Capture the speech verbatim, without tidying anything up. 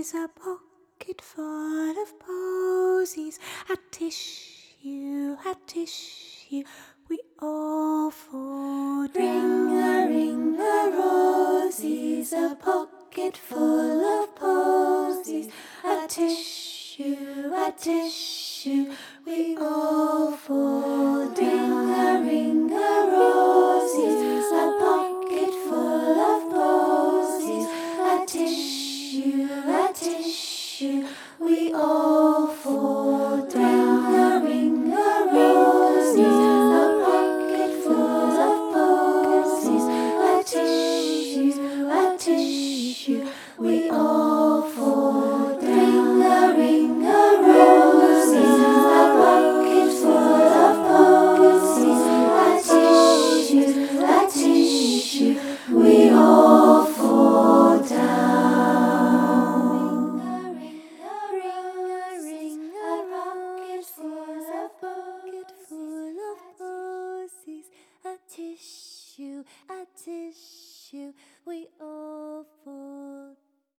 posies, a pocket full of posies, a tissue, a tissue, we all fall down. Ring a ring a rosies, a pocket full of posies, a tissue, a tissue, we all fall down. Ring a ring a rosies, a pocket full of posies, a tissue, a tissue, we all fall down. Ring a ring a rosies, a pocket full of posies, a tissue, a tissue, we all fall down. Ring a ring a rosies, a pocket full of posies, a tissue, a tissue, we all fall down. Ring a ring a pocket full of Pocket full of posies, a tissue, a tissue.